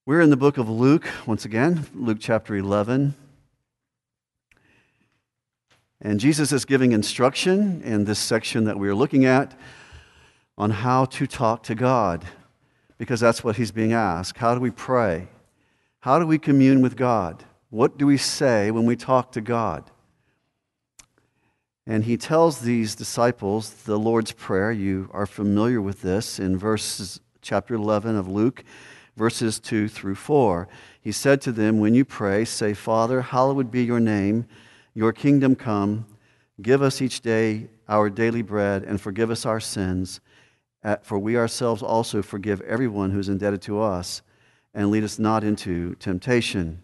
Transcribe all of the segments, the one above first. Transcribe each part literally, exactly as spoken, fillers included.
We're in the book of Luke, once again, Luke chapter eleven. And Jesus is giving instruction in this section that we are looking at on how to talk to God, because that's what he's being asked. How do we pray? How do we commune with God? What do we say when we talk to God? And he tells these disciples the Lord's Prayer. You are familiar with this in verses chapter eleven of Luke, verses two through four. He said to them, when you pray, say, Father, hallowed be your name, your kingdom come, give us each day our daily bread, and forgive us our sins, for we ourselves also forgive everyone who is indebted to us, and lead us not into temptation.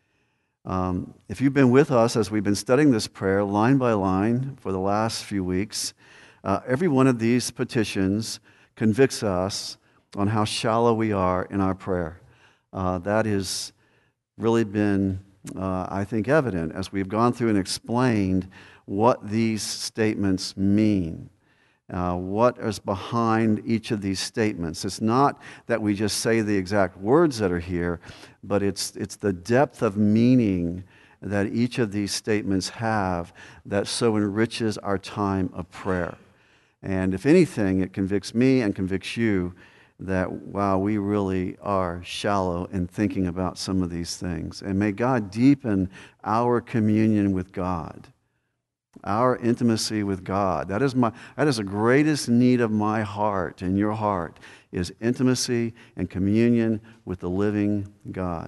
Um, if you've been with us as we've been studying this prayer line by line for the last few weeks, uh, every one of these petitions convicts us on how shallow we are in our prayer. Uh, that has really been, uh, I think, evident as we've gone through and explained what these statements mean, uh, what is behind each of these statements. It's not that we just say the exact words that are here, but it's, it's the depth of meaning that each of these statements have that so enriches our time of prayer. And if anything, it convicts me and convicts you that, wow, we really are shallow in thinking about some of these things. And may God deepen our communion with God, our intimacy with God. That is my that is the greatest need of my heart and your heart, is intimacy and communion with the living God.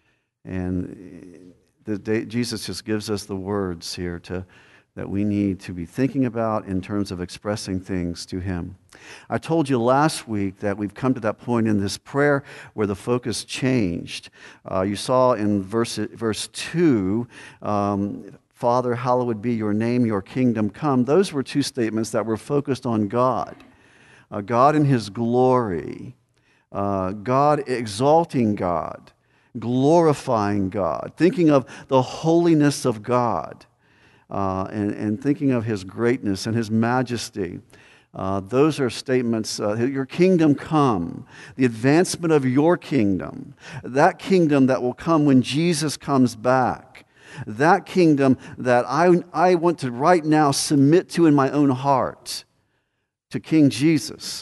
And the day, Jesus just gives us the words here to that we need to be thinking about in terms of expressing things to Him. I told you last week that we've come to that point in this prayer where the focus changed. Uh, you saw in verse, verse two, um, Father, hallowed be your name, your kingdom come. Those were two statements that were focused on God. Uh, God in His glory, uh, God exalting God, glorifying God, thinking of the holiness of God. Uh, and, and thinking of His greatness and His majesty. Uh, those are statements, uh, your kingdom come, the advancement of your kingdom, that kingdom that will come when Jesus comes back, that kingdom that I, I want to right now submit to in my own heart, to King Jesus.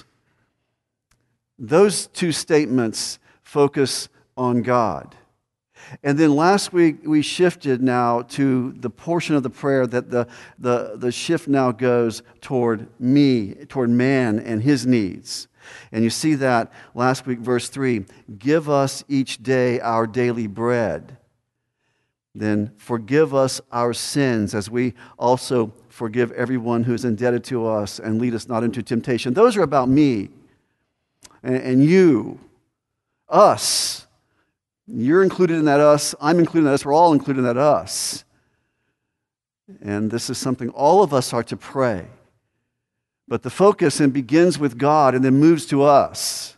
Those two statements focus on God. And then last week we shifted now to the portion of the prayer that the, the, the shift now goes toward me, toward man and his needs. And you see that last week, verse three, give us each day our daily bread. Then forgive us our sins as we also forgive everyone who is indebted to us, and lead us not into temptation. Those are about me and, and you, us. You're included in that us. I'm included in that us. We're all included in that us. And this is something all of us are to pray. But the focus and begins with God and then moves to us.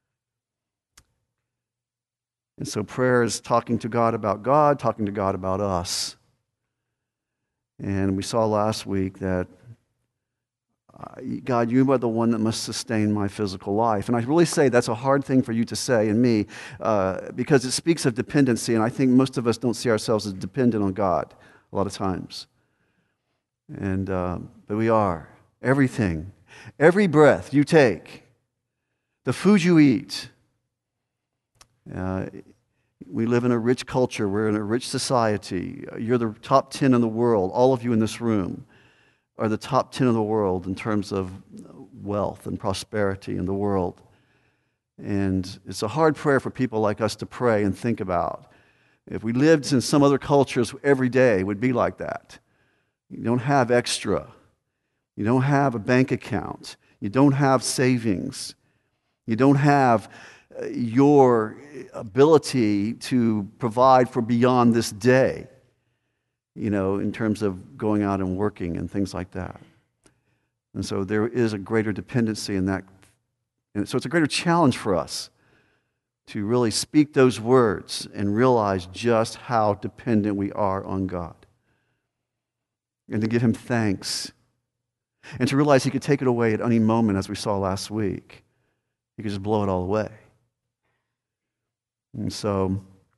And so prayer is talking to God about God, talking to God about us. And we saw last week that Uh, God, you are the one that must sustain my physical life. And I really say that's a hard thing for you to say and me uh, because it speaks of dependency, and I think most of us don't see ourselves as dependent on God a lot of times. And uh, but we are. Everything, every breath you take, the food you eat. Uh, we live in a rich culture. We're in a rich society. You're the top ten in the world, all of you in this room are the top ten in the world in terms of wealth and prosperity in the world. And it's a hard prayer for people like us to pray and think about. If we lived in some other cultures, every day would be like that. You don't have extra. You don't have a bank account. You don't have savings. You don't have your ability to provide for beyond this day, you know, in terms of going out and working and things like that. And so there is a greater dependency in that. And so it's a greater challenge for us to really speak those words and realize just how dependent we are on God. And to give Him thanks. And to realize He could take it away at any moment, as we saw last week. He could just blow it all away. And so,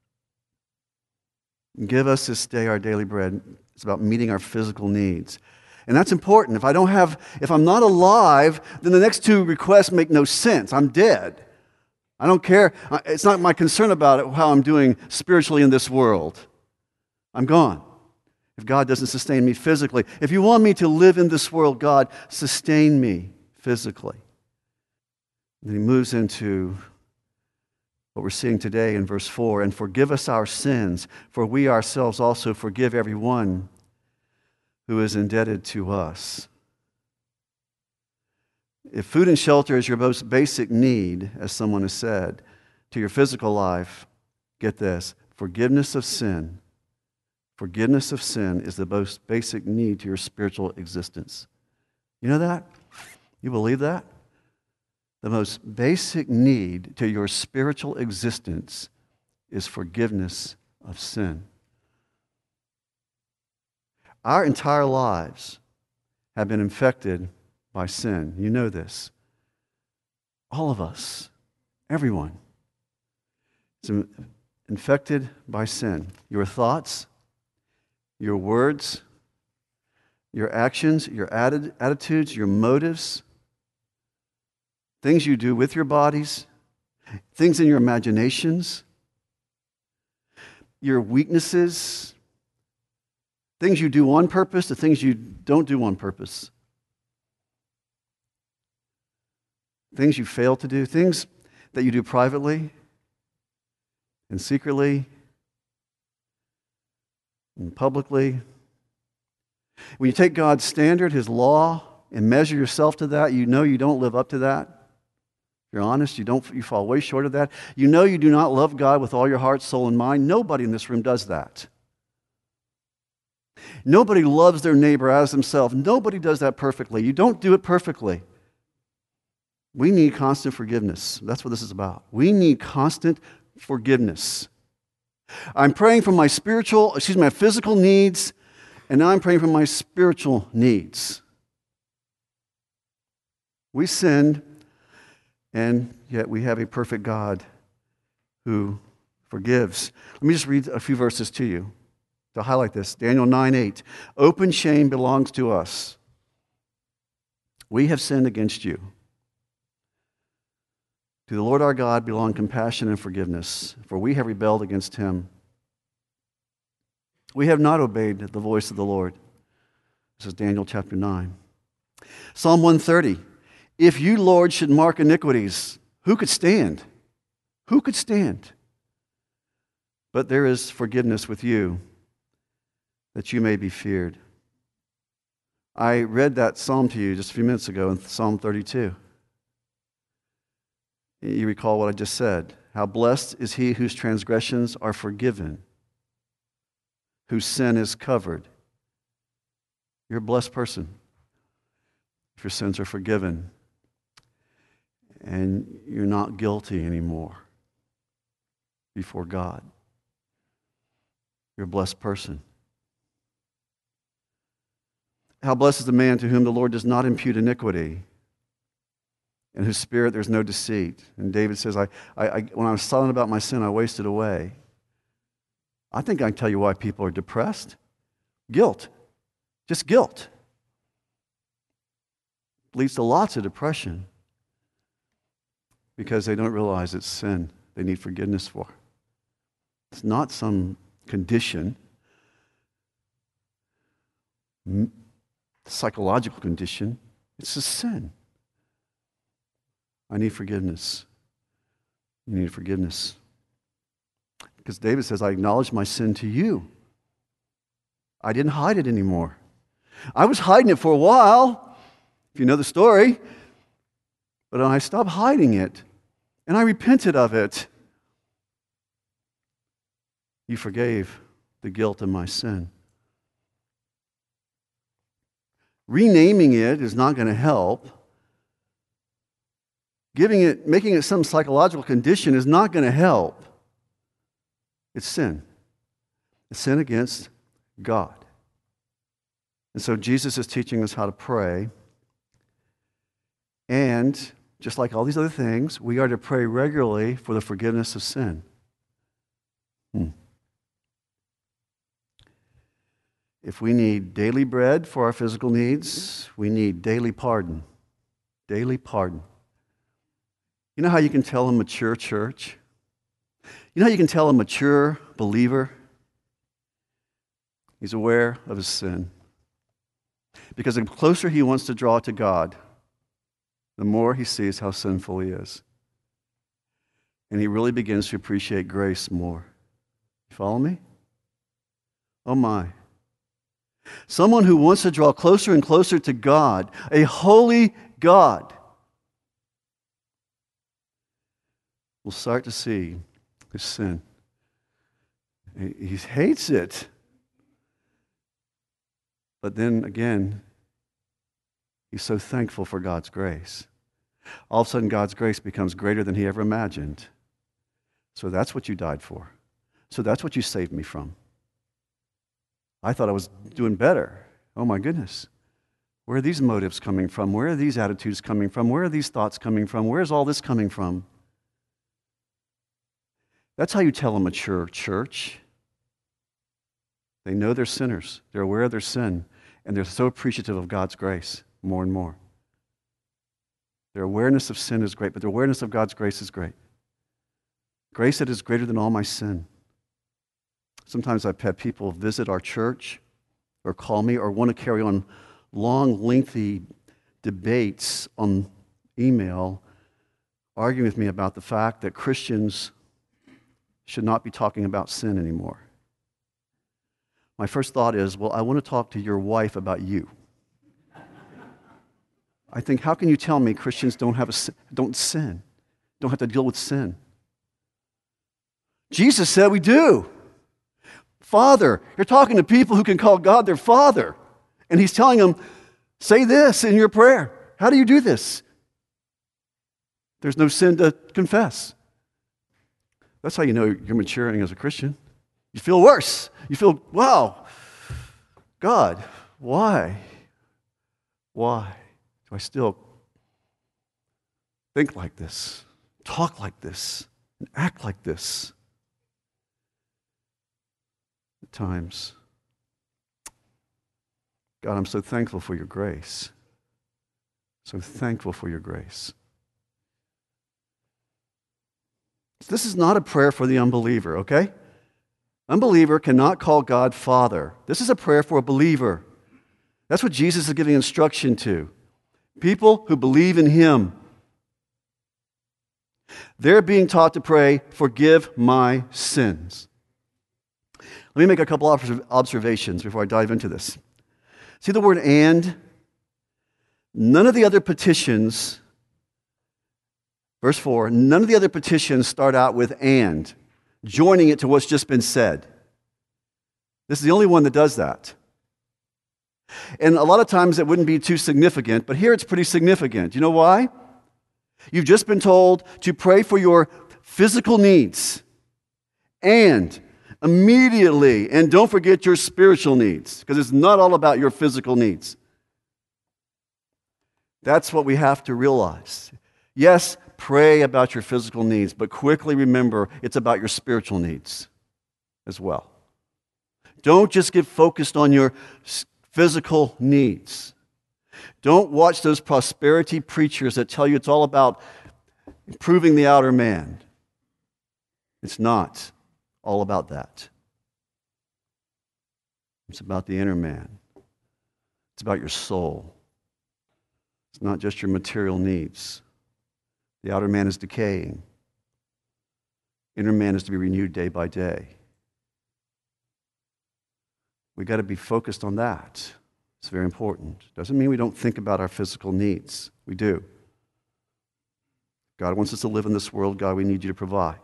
give us this day our daily bread. It's about meeting our physical needs. And that's important. If I don't have, if I'm not alive, then the next two requests make no sense. I'm dead. I don't care. It's not my concern about it, how I'm doing spiritually in this world. I'm gone. If God doesn't sustain me physically. If you want me to live in this world, God, sustain me physically. And then he moves into what we're seeing today in verse four. And forgive us our sins, for we ourselves also forgive everyone who is indebted to us. If food and shelter is your most basic need, as someone has said, to your physical life, get this, forgiveness of sin. Forgiveness of sin is the most basic need to your spiritual existence. You know that? You believe that? The most basic need to your spiritual existence is forgiveness of sin. Our entire lives have been infected by sin. You know this. All of us, everyone, is infected by sin. Your thoughts, your words, your actions, your atti- attitudes, your motives, things you do with your bodies, things in your imaginations, your weaknesses, things you do on purpose, the things you don't do on purpose, things you fail to do, things that you do privately and secretly and publicly. When you take God's standard, His law, and measure yourself to that, you know you don't live up to that. If you're honest, you don't. You fall way short of that. You know you do not love God with all your heart, soul, and mind. Nobody in this room does that. Nobody loves their neighbor as themselves. Nobody does that perfectly. You don't do it perfectly. We need constant forgiveness. That's what this is about. We need constant forgiveness. I'm praying for my spiritual, excuse me, my physical needs, and now I'm praying for my spiritual needs. We sinned, and yet we have a perfect God who forgives. Let me just read a few verses to you to highlight this. Daniel nine eight. Open shame belongs to us. We have sinned against you. To the Lord our God belong compassion and forgiveness, for we have rebelled against Him. We have not obeyed the voice of the Lord. This is Daniel chapter nine. Psalm one thirty. If you, Lord, should mark iniquities, who could stand? Who could stand? But there is forgiveness with you, that you may be feared. I read that psalm to you just a few minutes ago in Psalm thirty-two. You recall what I just said. How blessed is he whose transgressions are forgiven, whose sin is covered. You're a blessed person if your sins are forgiven and you're not guilty anymore before God. You're a blessed person. How blessed is the man to whom the Lord does not impute iniquity, in whose spirit there's no deceit. And David says, I, I, I, when I was silent about my sin, I wasted away. I think I can tell you why people are depressed. Guilt. Just guilt. Leads to lots of depression because they don't realize it's sin they need forgiveness for. It's not some condition, psychological condition. It's a sin. I need forgiveness. You need forgiveness. Because David says, I acknowledge my sin to you. I didn't hide it anymore. I was hiding it for a while, if you know the story, but I stopped hiding it, and I repented of it. You forgave the guilt of my sin. Renaming it is not going to help. Giving it, making it some psychological condition is not going to help. It's sin. It's sin against God. And so Jesus is teaching us how to pray. And just like all these other things, we are to pray regularly for the forgiveness of sin. Hmm. If we need daily bread for our physical needs, we need daily pardon. Daily pardon. You know how you can tell a mature church? You know how you can tell a mature believer? He's aware of his sin. Because the closer he wants to draw to God, the more he sees how sinful he is. And he really begins to appreciate grace more. You follow me? Oh my. Someone who wants to draw closer and closer to God, a holy God, will start to see his sin. He hates it. But then again, he's so thankful for God's grace. All of a sudden, God's grace becomes greater than he ever imagined. So that's what you died for. So that's what you saved me from. I thought I was doing better. Oh my goodness. Where are these motives coming from? Where are these attitudes coming from? Where are these thoughts coming from? Where is all this coming from? That's how you tell a mature church. They know they're sinners. They're aware of their sin, and they're so appreciative of God's grace more and more. Their awareness of sin is great, but their awareness of God's grace is great. Grace that is greater than all my sin. Sometimes I've had people visit our church or call me or want to carry on long, lengthy debates on email, arguing with me about the fact that Christians should not be talking about sin anymore. My first thought is, well, I want to talk to your wife about you. I think, how can you tell me Christians don't have a don't sin, don't have to deal with sin? Jesus said we do. Father, you're talking to people who can call God their Father, and he's telling them, say this in your prayer. How do you do this? There's no sin to confess. That's how you know you're maturing as a Christian. You feel worse. You feel, wow, God, why? Why do I still think like this, talk like this, and act like this? At times, God, I'm so thankful for your grace. So thankful for your grace. This is not a prayer for the unbeliever, okay? Unbeliever cannot call God Father. This is a prayer for a believer. That's what Jesus is giving instruction to. People who believe in him. They're being taught to pray, forgive my sins. Let me make a couple observations before I dive into this. See the word and? None of the other petitions, verse four, none of the other petitions start out with and, joining it to what's just been said. This is the only one that does that. And a lot of times it wouldn't be too significant, but here it's pretty significant. You know why? You've just been told to pray for your physical needs. And immediately, and don't forget your spiritual needs, because it's not all about your physical needs. That's what we have to realize. Yes, pray about your physical needs, but quickly remember it's about your spiritual needs as well. Don't just get focused on your physical needs. Don't watch those prosperity preachers that tell you it's all about improving the outer man. It's not all about that. It's about the inner man. It's about your soul. It's not just your material needs. The outer man is decaying. Inner man is to be renewed day by day. We've got to be focused on that. It's very important. Doesn't mean we don't think about our physical needs. We do. God wants us to live in this world. God, we need you to provide.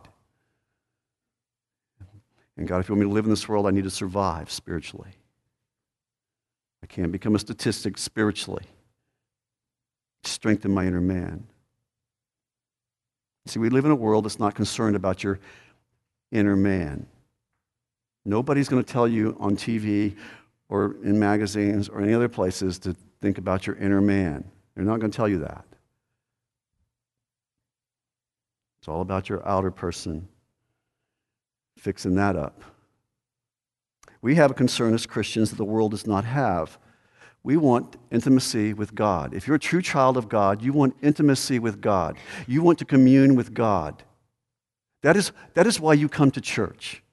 And God, if you want me to live in this world, I need to survive spiritually. I can't become a statistic spiritually. Strengthen my inner man. See, we live in a world that's not concerned about your inner man. Nobody's going to tell you on T V or in magazines or any other places to think about your inner man. They're not going to tell you that. It's all about your outer person. fixing that up. We have a concern as Christians that the world does not have. We want intimacy with God. If you're a true child of God, you want intimacy with God. You want to commune with God. That is, that is why you come to church.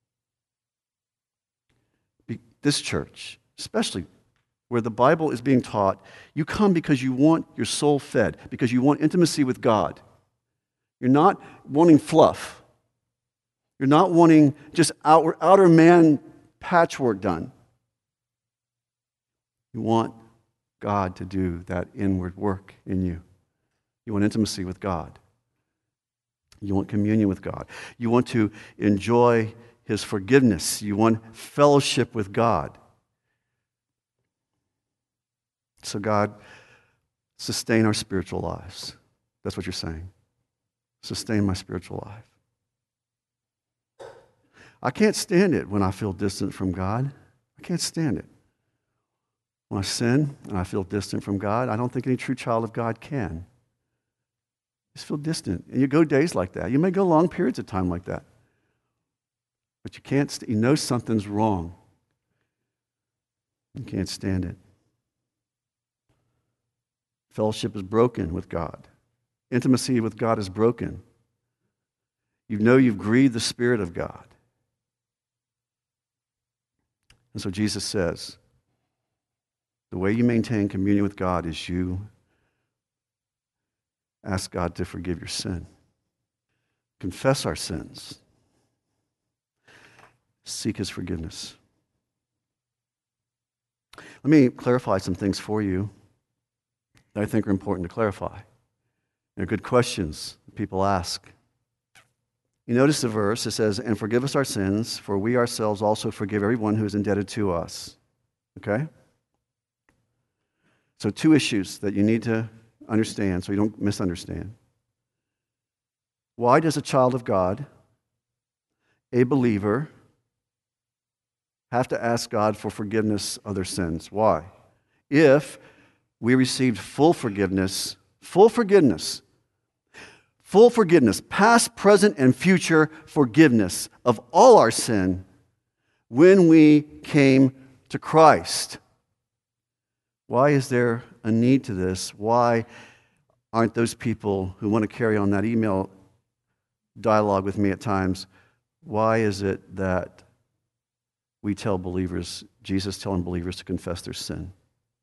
This church, especially where the Bible is being taught, you come because you want your soul fed, because you want intimacy with God. You're not wanting fluff. You're not wanting just outer, outer man patchwork done. You want God to do that inward work in you. You want intimacy with God. You want communion with God. You want to enjoy His forgiveness. You want fellowship with God. So God, sustain our spiritual lives. That's what you're saying. Sustain my spiritual life. I can't stand it when I feel distant from God. I can't stand it. When I sin and I feel distant from God, I don't think any true child of God can. Just feel distant. And you go days like that. You may go long periods of time like that. But you can't, st- you know something's wrong. You can't stand it. Fellowship is broken with God. Intimacy with God is broken. You know you've grieved the Spirit of God. And so Jesus says, the way you maintain communion with God is you ask God to forgive your sin. Confess our sins. Seek His forgiveness. Let me clarify some things for you that I think are important to clarify. They're good questions people ask. You notice the verse, it says, and forgive us our sins, for we ourselves also forgive everyone who is indebted to us. Okay? So two issues that you need to understand so you don't misunderstand. Why does a child of God, a believer, have to ask God for forgiveness of their sins? Why? If we received full forgiveness, full forgiveness, full forgiveness, past, present, and future forgiveness of all our sin when we came to Christ. Why is there a need to this? Why aren't those people who want to carry on that email dialogue with me at times, why is it that we tell believers, Jesus telling believers to confess their sin?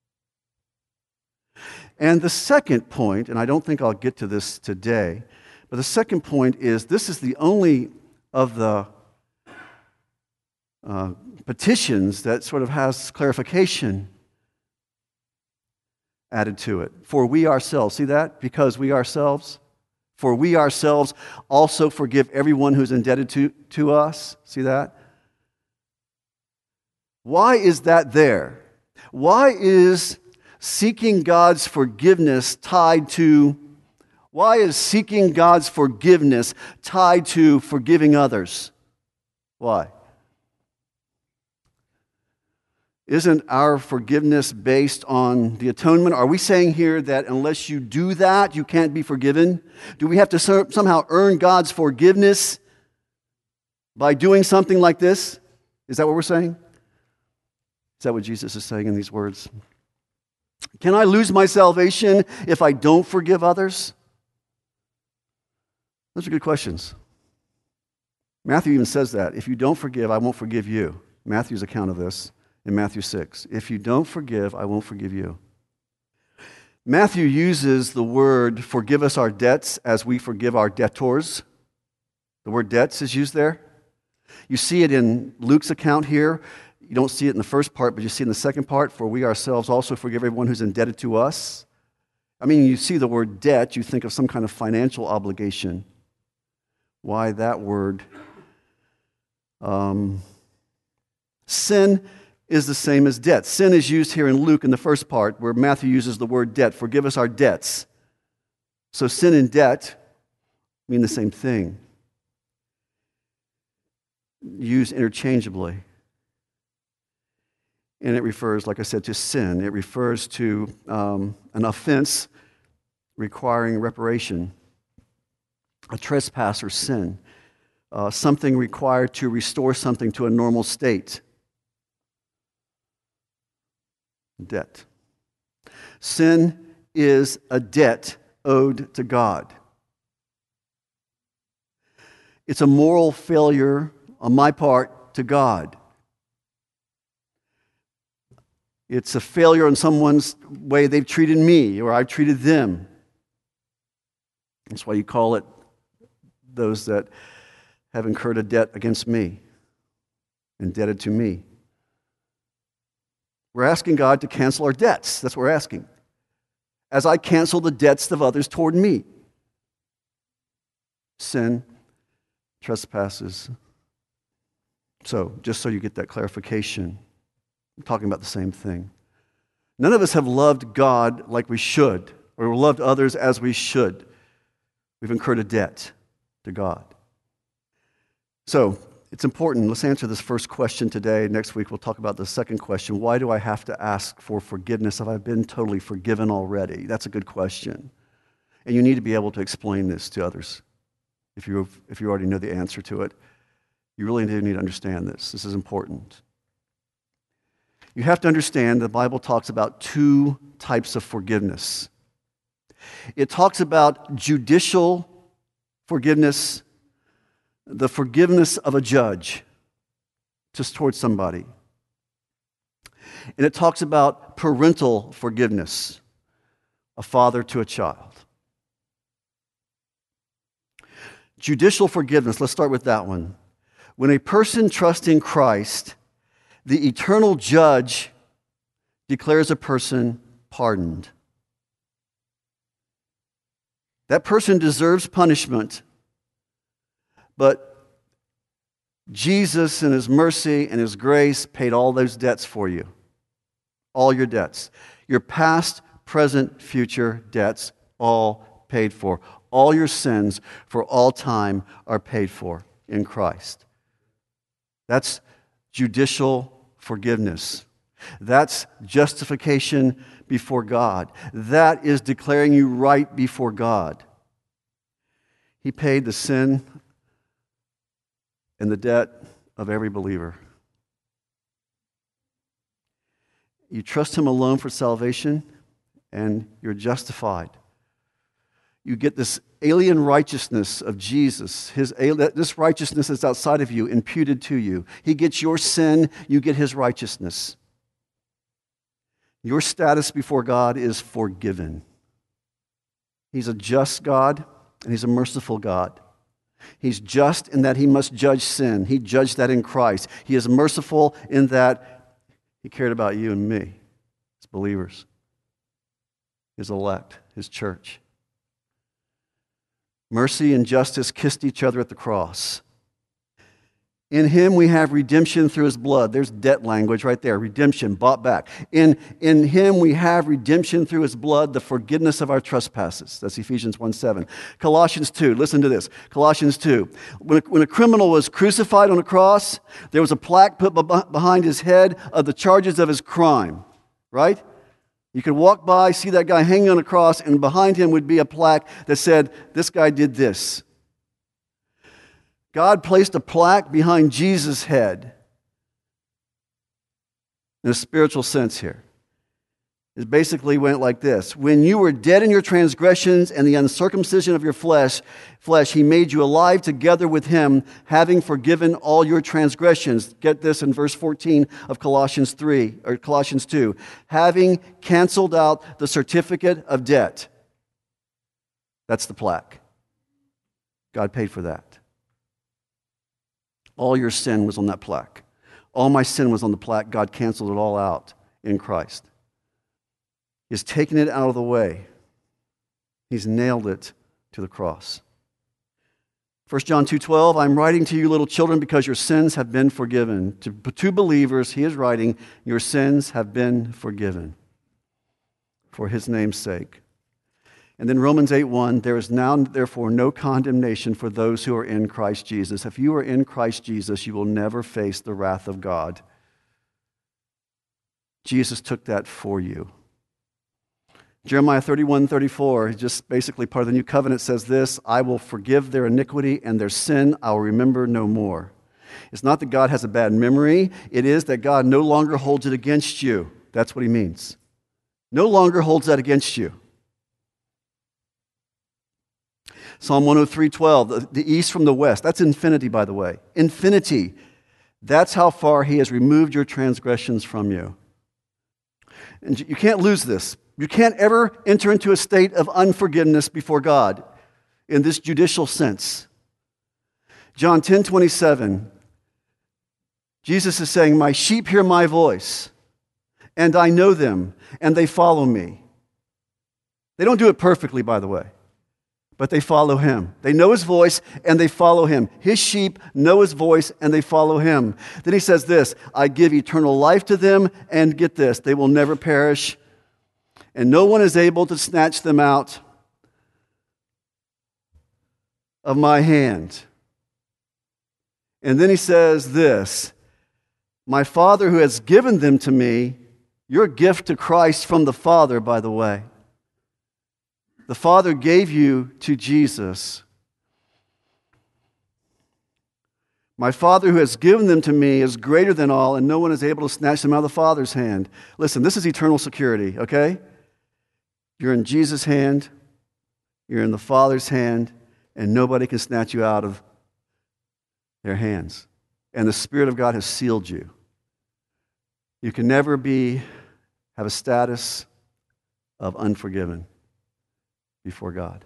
And the second point, and I don't think I'll get to this today, but the second point is this is the only of the uh, petitions that sort of has clarification added to it. For we ourselves, see that? Because we ourselves, for we ourselves also forgive everyone who's indebted to, to us. See that? Why is that there? Why is seeking God's forgiveness tied to, why is seeking God's forgiveness tied to forgiving others? Why? Isn't our forgiveness based on the atonement? Are we saying here that unless you do that, you can't be forgiven? Do we have to somehow earn God's forgiveness by doing something like this? Is that what we're saying? Is that what Jesus is saying in these words? Can I lose my salvation if I don't forgive others? Those are good questions. Matthew even says that. If you don't forgive, I won't forgive you. Matthew's account of this in Matthew six. If you don't forgive, I won't forgive you. Matthew uses the word forgive us our debts as we forgive our debtors. The word debts is used there. You see it in Luke's account here. You don't see it in the first part, but you see it in the second part, for we ourselves also forgive everyone who's indebted to us. I mean, you see the word debt, you think of some kind of financial obligation. Why that word? Um, sin is the same as debt. Sin is used here in Luke in the first part, where Matthew uses the word debt. Forgive us our debts. So sin and debt mean the same thing. Used interchangeably. And it refers, like I said, to sin. It refers to um, an offense requiring reparation, a trespass or sin. uh, something required to restore something to a normal state. Debt. Sin is a debt owed to God. It's a moral failure on my part to God. It's a failure in someone's way they've treated me or I've treated them. That's why you call it those that have incurred a debt against me, indebted to me. We're asking God to cancel our debts. That's what we're asking. As I cancel the debts of others toward me. Sin, trespasses. So, just so you get that clarification, I'm talking about the same thing. None of us have loved God like we should, or loved others as we should. We've incurred a debt to God. So, it's important. Let's answer this first question today. Next week, we'll talk about the second question. Why do I have to ask for forgiveness if I've been totally forgiven already? That's a good question. And you need to be able to explain this to others. If you if you already know the answer to it, you really do need to understand this. This is important. You have to understand the Bible talks about two types of forgiveness. It talks about judicial forgiveness, the forgiveness of a judge just towards somebody. And it talks about parental forgiveness, a father to a child. Judicial forgiveness, let's start with that one. When a person trusts in Christ, the eternal judge declares a person pardoned. That person deserves punishment, but Jesus in his mercy and his grace paid all those debts for you. All your debts. Your past, present, future debts, all paid for. All your sins for all time are paid for in Christ. That's judicial forgiveness. That's justification before God. That is declaring you right before God. He paid the sin and the debt of every believer. You trust him alone for salvation, and you're justified. You get this alien righteousness of Jesus. His, this righteousness is outside of you, imputed to you. He gets your sin, you get his righteousness. Your status before God is forgiven. He's a just God, and he's a merciful God. He's just in that he must judge sin. He judged that in Christ. He is merciful in that he cared about you and me, as believers, his elect, his church. Mercy and justice kissed each other at the cross. In him we have redemption through his blood. There's debt language right there. Redemption, bought back. In, in him we have redemption through his blood, the forgiveness of our trespasses. That's Ephesians one seven. Colossians two, listen to this. Colossians two. When a, when a criminal was crucified on a cross, there was a plaque put behind his head of the charges of his crime. Right? You could walk by, see that guy hanging on a cross, and behind him would be a plaque that said, this guy did this. God placed a plaque behind Jesus' head. In a spiritual sense here. It basically went like this. When you were dead in your transgressions and the uncircumcision of your flesh, flesh, he made you alive together with him, having forgiven all your transgressions. Get this in verse fourteen of Colossians three, or Colossians two. Having canceled out the certificate of debt. That's the plaque. God paid for that. All your sin was on that plaque. All my sin was on the plaque. God canceled it all out in Christ. He's taken it out of the way. He's nailed it to the cross. First John two twelve, I'm writing to you, little children, because your sins have been forgiven. To, to believers, he is writing, your sins have been forgiven for his name's sake. And then Romans eight one, there is now therefore no condemnation for those who are in Christ Jesus. If you are in Christ Jesus, you will never face the wrath of God. Jesus took that for you. Jeremiah thirty-one, thirty-four, just basically part of the new covenant says this, I will forgive their iniquity and their sin I will remember no more. It's not that God has a bad memory. It is that God no longer holds it against you. That's what he means. No longer holds that against you. Psalm one oh three, twelve, the, the east from the west. That's infinity, by the way. Infinity. That's how far he has removed your transgressions from you. And you can't lose this. You can't ever enter into a state of unforgiveness before God in this judicial sense. John ten, twenty-seven, Jesus is saying, my sheep hear my voice, and I know them, and they follow me. They don't do it perfectly, by the way, but they follow him. They know his voice, and they follow him. His sheep know his voice, and they follow him. Then he says this, I give eternal life to them, and get this, they will never perish, and no one is able to snatch them out of my hand. And then he says this, my Father who has given them to me, your gift to Christ from the Father, by the way. The Father gave you to Jesus. My Father who has given them to me is greater than all, and no one is able to snatch them out of the Father's hand. Listen, this is eternal security, okay? You're in Jesus' hand, you're in the Father's hand, and nobody can snatch you out of their hands. And the Spirit of God has sealed you. You can never be, have a status of unforgiven before God.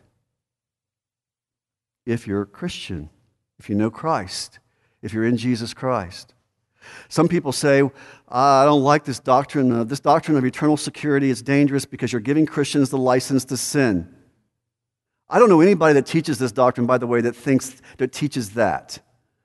If you're a Christian, if you know Christ, if you're in Jesus Christ. Some people say, I don't like this doctrine. Uh, this doctrine of eternal security is dangerous because you're giving Christians the license to sin. I don't know anybody that teaches this doctrine, by the way, that thinks, that teaches that.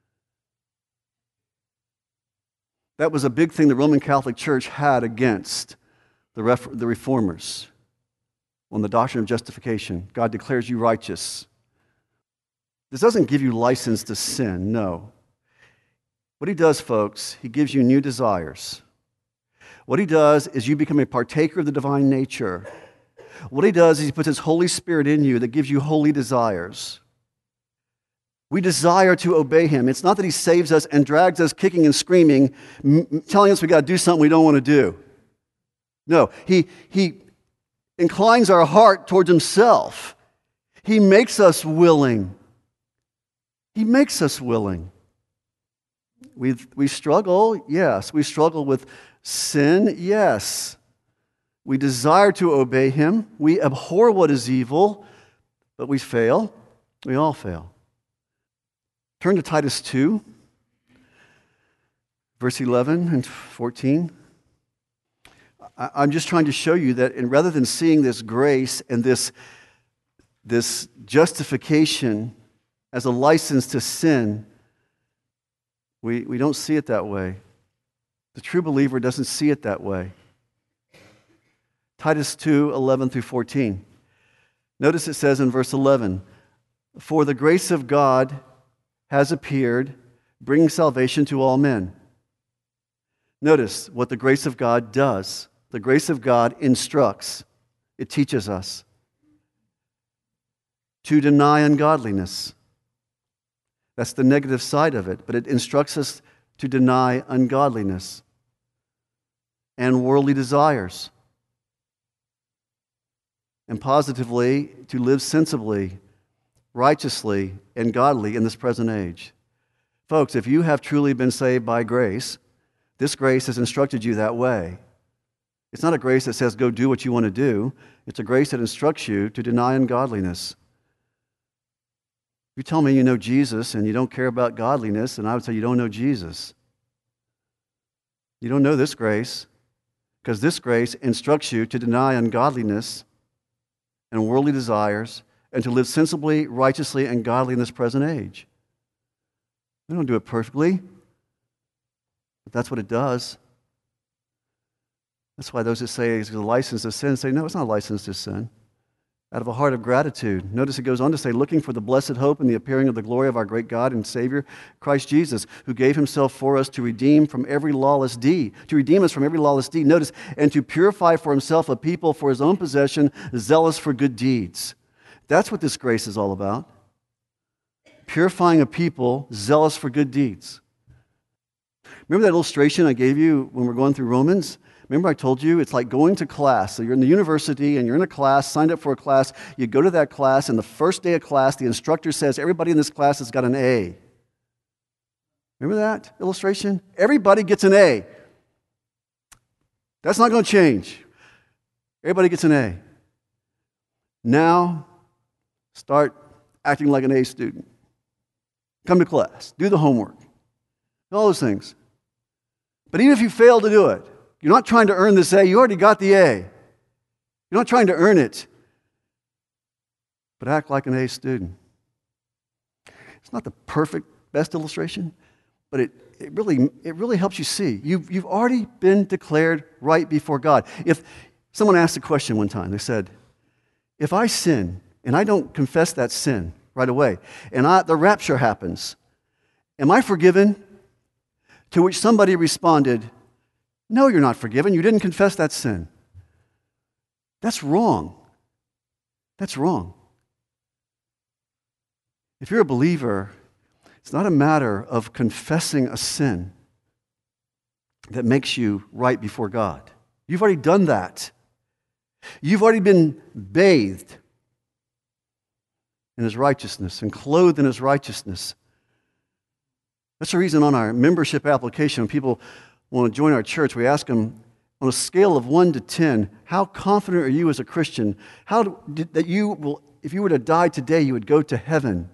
That was a big thing the Roman Catholic Church had against the, ref, the reformers on the doctrine of justification. God declares you righteous. This doesn't give you license to sin, no. What he does, folks, he gives you new desires. What he does is you become a partaker of the divine nature. What he does is he puts his Holy Spirit in you that gives you holy desires. We desire to obey him. It's not that he saves us and drags us kicking and screaming, m- telling us we got to do something we don't want to do. No, he, he inclines our heart towards himself. He makes us willing. He makes us willing. We we struggle, yes. We struggle with sin, yes. We desire to obey him. We abhor what is evil, but we fail. We all fail. Turn to Titus two, verse eleven and fourteen. I, I'm just trying to show you that, and rather than seeing this grace and this, this justification as a license to sin, We, we don't see it that way. The true believer doesn't see it that way. Titus two, eleven through fourteen. Notice it says in verse eleven, for the grace of God has appeared, bringing salvation to all men. Notice what the grace of God does. The grace of God instructs. It teaches us to deny ungodliness. That's the negative side of it, but it instructs us to deny ungodliness and worldly desires, and positively to live sensibly, righteously, and godly in this present age. Folks, if you have truly been saved by grace, this grace has instructed you that way. It's not a grace that says go do what you want to do. It's a grace that instructs you to deny ungodliness. You tell me you know Jesus and you don't care about godliness, and I would say you don't know Jesus. You don't know this grace, because this grace instructs you to deny ungodliness and worldly desires and to live sensibly, righteously, and godly in this present age. We don't do it perfectly, but that's what it does. That's why those that say it's a license to sin say, no, it's not a license to sin. out of a heart of gratitude. Notice it goes on to say, looking for the blessed hope and the appearing of the glory of our great God and Savior, Christ Jesus, who gave himself for us to redeem from every lawless deed, to redeem us from every lawless deed. Notice, and to purify for himself a people for his own possession, zealous for good deeds. That's what this grace is all about. Purifying a people, zealous for good deeds. Remember that illustration I gave you when we're going through Romans? Remember I told you it's like going to class. So you're in the university and you're in a class, signed up for a class. You go to that class, and the first day of class, the instructor says, everybody in this class has got an A. Remember that illustration? Everybody gets an A. That's not going to change. Everybody gets an A. Now, start acting like an A student. Come to class. Do the homework. All those things. But even if you fail to do it, you're not trying to earn this A. You already got the A. You're not trying to earn it. But act like an A student. It's not the perfect, best illustration, but it, it, really, it really helps you see. You've, you've already been declared right before God. If someone asked a question one time, they said, if I sin and I don't confess that sin right away, and I, the rapture happens, am I forgiven? To which somebody responded, no, you're not forgiven. You didn't confess that sin. That's wrong. That's wrong. If you're a believer, it's not a matter of confessing a sin that makes you right before God. You've already done that. You've already been bathed in his righteousness and clothed in his righteousness. That's the reason on our membership application, when people want to join our church, we ask them, on a scale of one to ten, how confident are you as a Christian? How do, that you will, if you were to die today, you would go to heaven?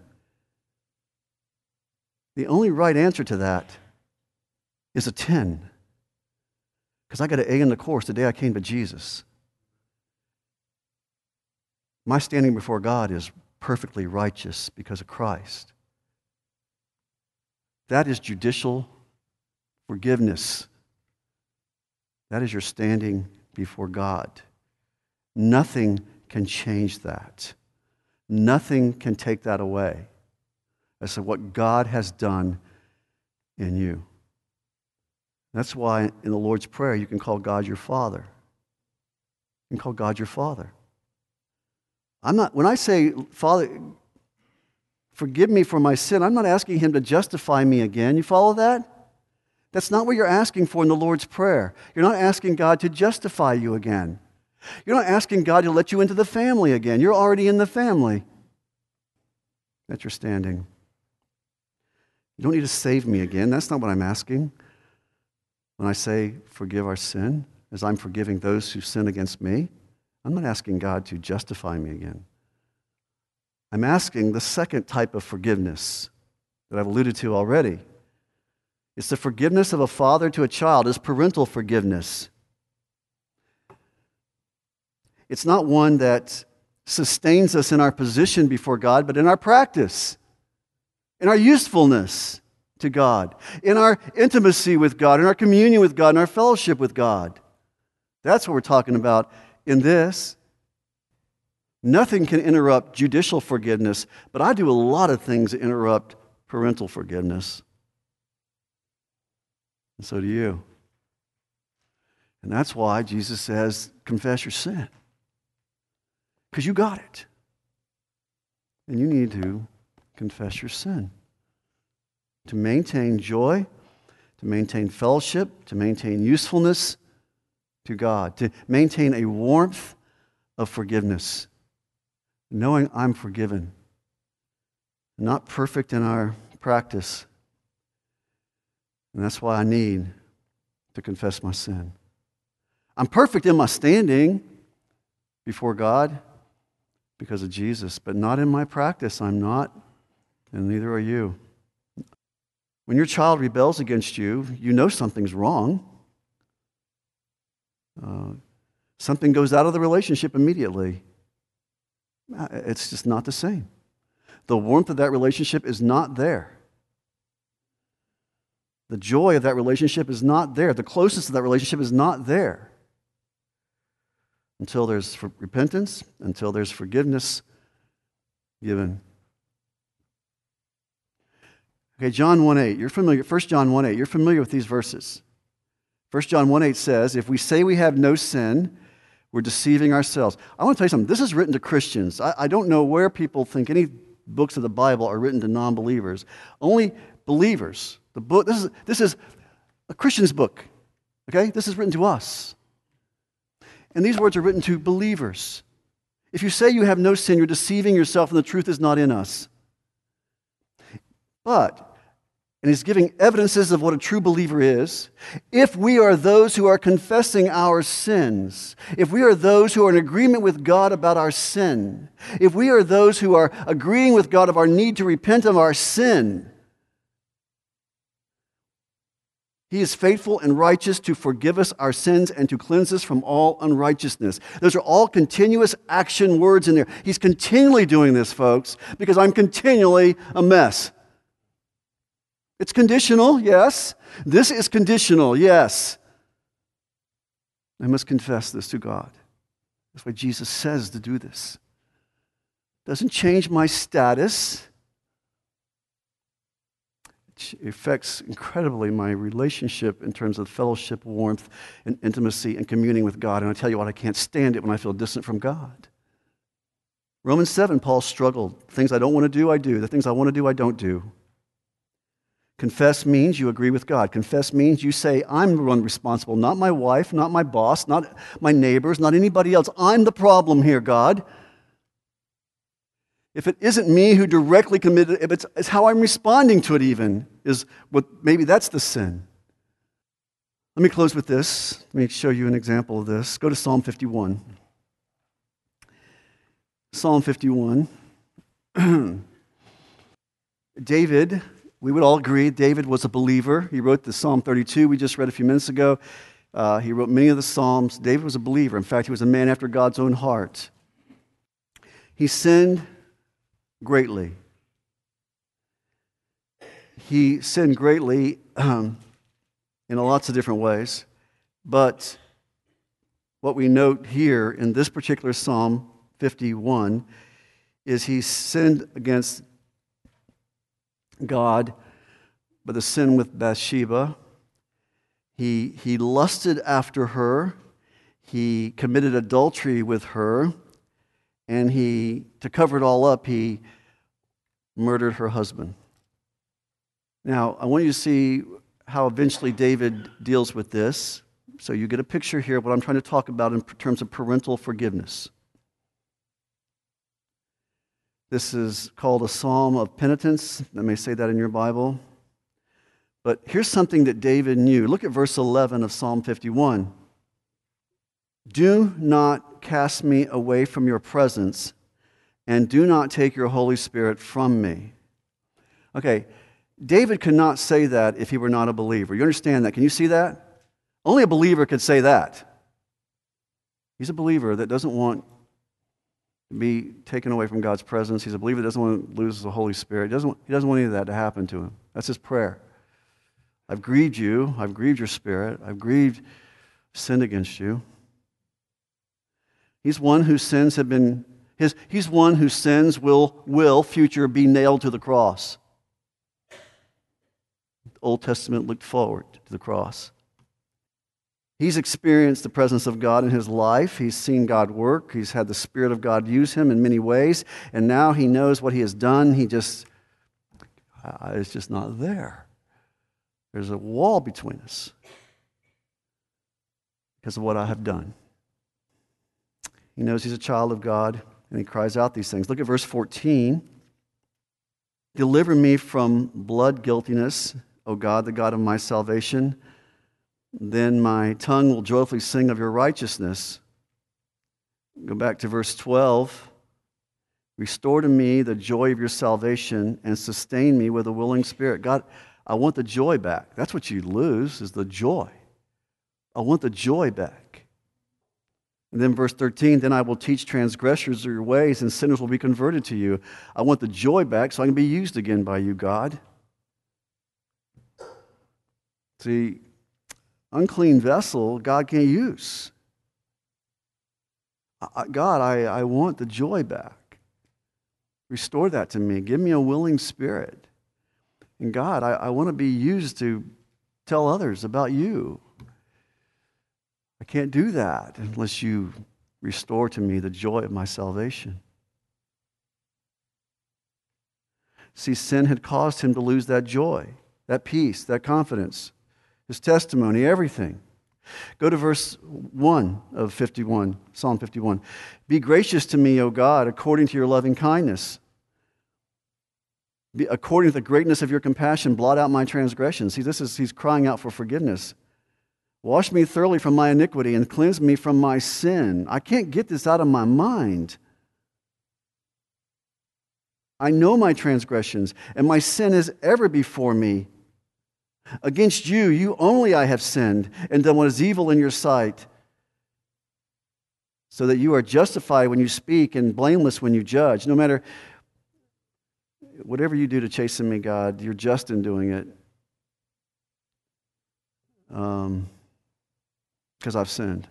The only right answer to that is a ten. Because I got an A in the course the day I came to Jesus. My standing before God is perfectly righteous because of Christ. That is judicial forgiveness. That is your standing before God. Nothing can change that. Nothing can take that away. As to what God has done in you. That's why in the Lord's Prayer you can call God your Father. You can call God your Father. I'm not, when I say, Father, forgive me for my sin, I'm not asking him to justify me again. You follow that? That's not what you're asking for in the Lord's Prayer. You're not asking God to justify you again. You're not asking God to let you into the family again. You're already in the family. That's your standing. You don't need to save me again. That's not what I'm asking. When I say forgive our sin, as I'm forgiving those who sin against me, I'm not asking God to justify me again. I'm asking the second type of forgiveness that I've alluded to already. It's the forgiveness of a father to a child. It's parental forgiveness. It's not one that sustains us in our position before God, but in our practice, in our usefulness to God, in our intimacy with God, in our communion with God, in our fellowship with God. That's what we're talking about in this. Nothing can interrupt judicial forgiveness, but I do a lot of things that interrupt parental forgiveness. And so do you. And that's why Jesus says, confess your sin. Because you got it. And you need to confess your sin. To maintain joy, to maintain fellowship, to maintain usefulness to God, to maintain a warmth of forgiveness. Knowing I'm forgiven. Not perfect in our practice. And that's why I need to confess my sin. I'm perfect in my standing before God because of Jesus, but not in my practice. I'm not, and neither are you. When your child rebels against you, you know something's wrong. Uh, something goes out of the relationship immediately. It's just not the same. The warmth of that relationship is not there. The joy of that relationship is not there. The closeness of that relationship is not there. until there's for repentance, until there's forgiveness given. Okay, John one eight, you're familiar, First John one eight, you're familiar with these verses. First John one eight says, if we say we have no sin, we're deceiving ourselves. I want to tell you something. This is written to Christians. I, I don't know where people think any books of the Bible are written to non-believers. Only believers. The book. This is this is a Christian's book. Okay, this is written to us, and these words are written to believers. If you say you have no sin, you're deceiving yourself, and the truth is not in us. But, and he's giving evidences of what a true believer is. If we are those who are confessing our sins, if we are those who are in agreement with God about our sin, if we are those who are agreeing with God of our need to repent of our sin, He is faithful and righteous to forgive us our sins and to cleanse us from all unrighteousness. Those are all continuous action words in there. He's continually doing this, folks, because I'm continually a mess. It's conditional, yes. This is conditional, yes. I must confess this to God. That's why Jesus says to do this. Doesn't change my status. It affects incredibly my relationship in terms of fellowship, warmth, and intimacy and communing with God. And I tell you what, I can't stand it when I feel distant from God. Romans seven, Paul struggled. Things I don't want to do, I do. The things I want to do, I don't do. Confess means you agree with God. Confess means you say, I'm the one responsible, not my wife, not my boss, not my neighbors, not anybody else. I'm the problem here, God. If it isn't me who directly committed it, if it's, it's how I'm responding to it even, is what maybe that's the sin. Let me close with this. Let me show you an example of this. Go to Psalm fifty-one. Psalm fifty-one. David, we would all agree, David was a believer. He wrote the Psalm thirty-two we just read a few minutes ago. Uh, he wrote many of the Psalms. David was a believer. In fact, he was a man after God's own heart. He sinned greatly. He sinned greatly um, in lots of different ways. But what we note here in this particular Psalm fifty-one is he sinned against God, but the sin with Bathsheba. He, he lusted after her. He committed adultery with her. And he, to cover it all up, he murdered her husband. Now, I want you to see how eventually David deals with this. So you get a picture here of what I'm trying to talk about in terms of parental forgiveness. This is called a psalm of penitence. I may say that in your Bible. But here's something that David knew. Look at verse eleven of Psalm fifty-one. Do not cast me away from your presence, and do not take your Holy Spirit from me. Okay, David could not say that if he were not a believer. You understand that? Can you see that? Only a believer could say that. He's a believer that doesn't want to be taken away from God's presence. He's a believer that doesn't want to lose the Holy Spirit. He doesn't want, he doesn't want any of that to happen to him. That's his prayer. I've grieved you. I've grieved your spirit. I've grieved, sinned against you. He's one whose sins have been, his, he's one whose sins will, will, future, be nailed to the cross. The Old Testament looked forward to the cross. He's experienced the presence of God in his life. He's seen God work. He's had the Spirit of God use him in many ways. And now he knows what he has done. He just, uh, it's just not there. There's a wall between us because of what I have done. He knows he's a child of God, and he cries out these things. Look at verse fourteen. Deliver me from blood guiltiness, O God, the God of my salvation. Then my tongue will joyfully sing of your righteousness. Go back to verse twelve. Restore to me the joy of your salvation and sustain me with a willing spirit. God, I want the joy back. That's what you lose, is the joy. I want the joy back. And then verse thirteen, then I will teach transgressors your ways and sinners will be converted to you. I want the joy back so I can be used again by you, God. See, unclean vessel God can't use. I, God, I, I want the joy back. Restore that to me. Give me a willing spirit. And God, I, I want to be used to tell others about you. I can't do that unless you restore to me the joy of my salvation. See, sin had caused him to lose that joy, that peace, that confidence, his testimony, everything. Go to verse one of fifty-one, Psalm fifty-one. Be gracious to me, O God, according to your loving kindness. Be, according to the greatness of your compassion, blot out my transgressions. See, this is, he's crying out for forgiveness. Wash me thoroughly from my iniquity and cleanse me from my sin. I can't get this out of my mind. I know my transgressions, and my sin is ever before me. Against you, you only I have sinned and done what is evil in your sight, so that you are justified when you speak and blameless when you judge. No matter whatever you do to chasten me, God, you're just in doing it. Um, because I've sinned.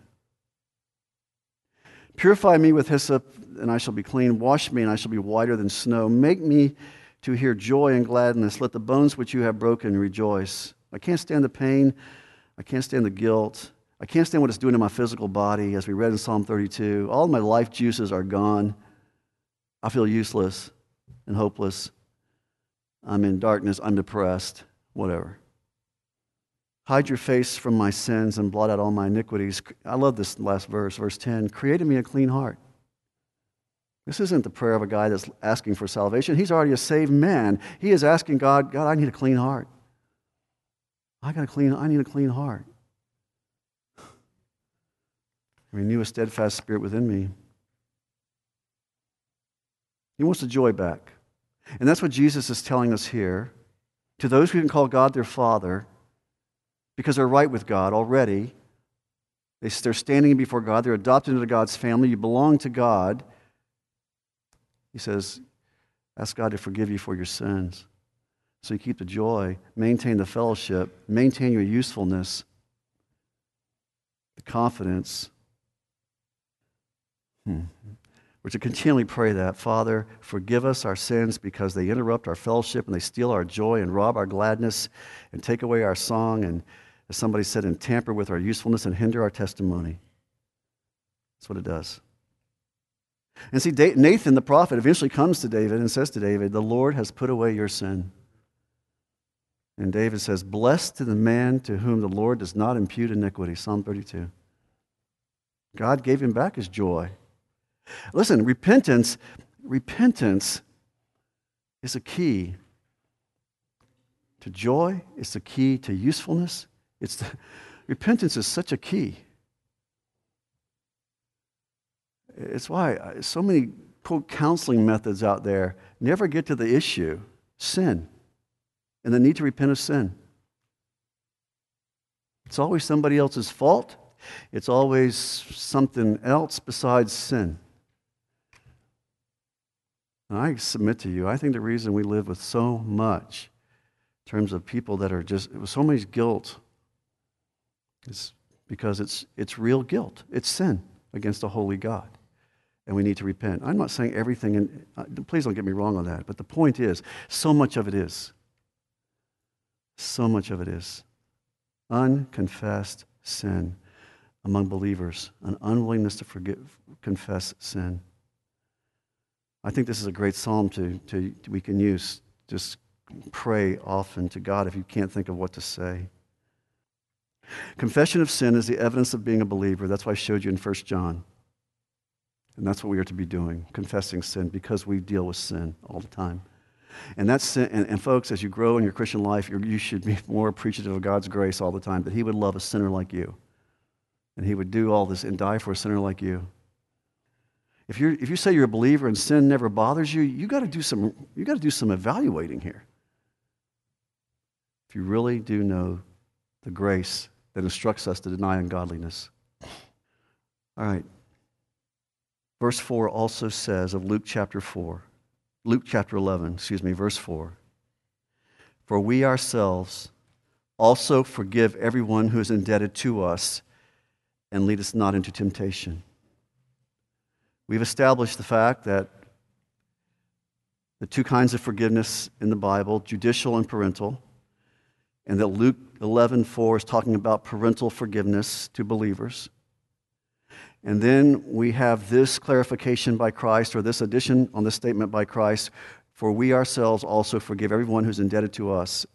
Purify me with hyssop, and I shall be clean. Wash me, and I shall be whiter than snow. Make me to hear joy and gladness. Let the bones which you have broken rejoice. I can't stand the pain. I can't stand the guilt. I can't stand what it's doing to my physical body, as we read in Psalm thirty-two. All of my life juices are gone. I feel useless and hopeless. I'm in darkness. I'm depressed. Whatever. Hide your face from my sins and blot out all my iniquities. I love this last verse, verse ten. Create in me a clean heart. This isn't the prayer of a guy that's asking for salvation. He's already a saved man. He is asking God, God, I need a clean heart. I got a clean, I need a clean heart. Renew a steadfast spirit within me. He wants the joy back. And that's what Jesus is telling us here. To those who can call God their Father, because they're right with God already, they're standing before God, they're adopted into God's family, you belong to God. He says, ask God to forgive you for your sins. So you keep the joy, maintain the fellowship, maintain your usefulness, the confidence. Hmm. We're to continually pray that, Father, forgive us our sins because they interrupt our fellowship and they steal our joy and rob our gladness and take away our song and, as somebody said, and tamper with our usefulness and hinder our testimony. That's what it does. And see, Nathan the prophet eventually comes to David and says to David, the Lord has put away your sin. And David says, blessed to the man to whom the Lord does not impute iniquity. Psalm thirty-two. God gave him back his joy. Listen, repentance, repentance is a key to joy. It's the key to usefulness. It's the, repentance is such a key. It's why so many quote counseling methods out there never get to the issue, sin, and the need to repent of sin. It's always somebody else's fault. It's always something else besides sin. And I submit to you, I think the reason we live with so much in terms of people that are just, with so much guilt, is because it's it's real guilt. It's sin against a holy God. And we need to repent. I'm not saying everything, and uh, please don't get me wrong on that, but the point is, so much of it is. So much of it is. Unconfessed sin among believers, an unwillingness to forgive, confess sin. I think this is a great psalm to, to we can use. Just pray often to God if you can't think of what to say. Confession of sin is the evidence of being a believer. That's why I showed you in First John. And that's what we are to be doing, confessing sin, because we deal with sin all the time. And that's sin, and, and folks, as you grow in your Christian life, you're, you should be more appreciative of God's grace all the time, that He would love a sinner like you. And He would do all this and die for a sinner like you. If you if you say you're a believer and sin never bothers you, you got to do some you got to do some evaluating here. If you really do know the grace that instructs us to deny ungodliness. All right. Verse four also says of Luke chapter four, Luke chapter eleven, excuse me, verse four. For we ourselves also forgive everyone who is indebted to us, and lead us not into temptation. We've established the fact that the two kinds of forgiveness in the Bible, judicial and parental, and that Luke eleven four is talking about parental forgiveness to believers. And then we have this clarification by Christ, or this addition on this statement by Christ, for we ourselves also forgive everyone who's indebted to us.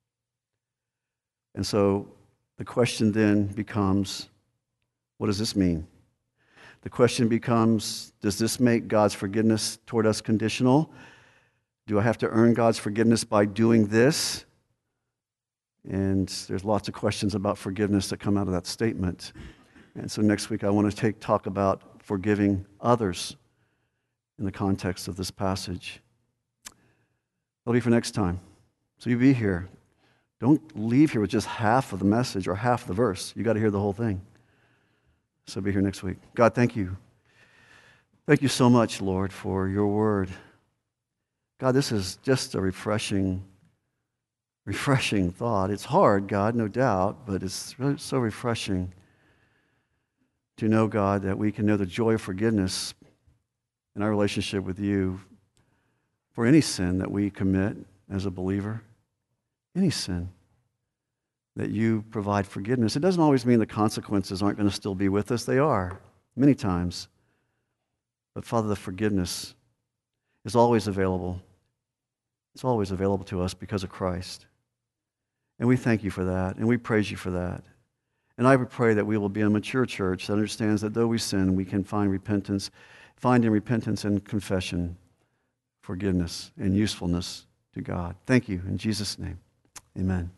And so the question then becomes, what does this mean? The question becomes, does this make God's forgiveness toward us conditional? Do I have to earn God's forgiveness by doing this? And there's lots of questions about forgiveness that come out of that statement. And so next week I want to take talk about forgiving others in the context of this passage. That'll be for next time. So you be here. Don't leave here with just half of the message or half the verse. You got to hear the whole thing. So be here next week. God, thank you. Thank you so much, Lord, for your word. God, this is just a refreshing, refreshing thought. It's hard, God, no doubt, but it's really so refreshing to know, God, that we can know the joy of forgiveness in our relationship with you for any sin that we commit as a believer, any sin, that you provide forgiveness. It doesn't always mean the consequences aren't going to still be with us. They are, many times. But Father, the forgiveness is always available. It's always available to us because of Christ. And we thank you for that, and we praise you for that. And I would pray that we will be a mature church that understands that though we sin, we can find repentance, find in repentance and confession forgiveness and usefulness to God. Thank you. In Jesus' name, amen.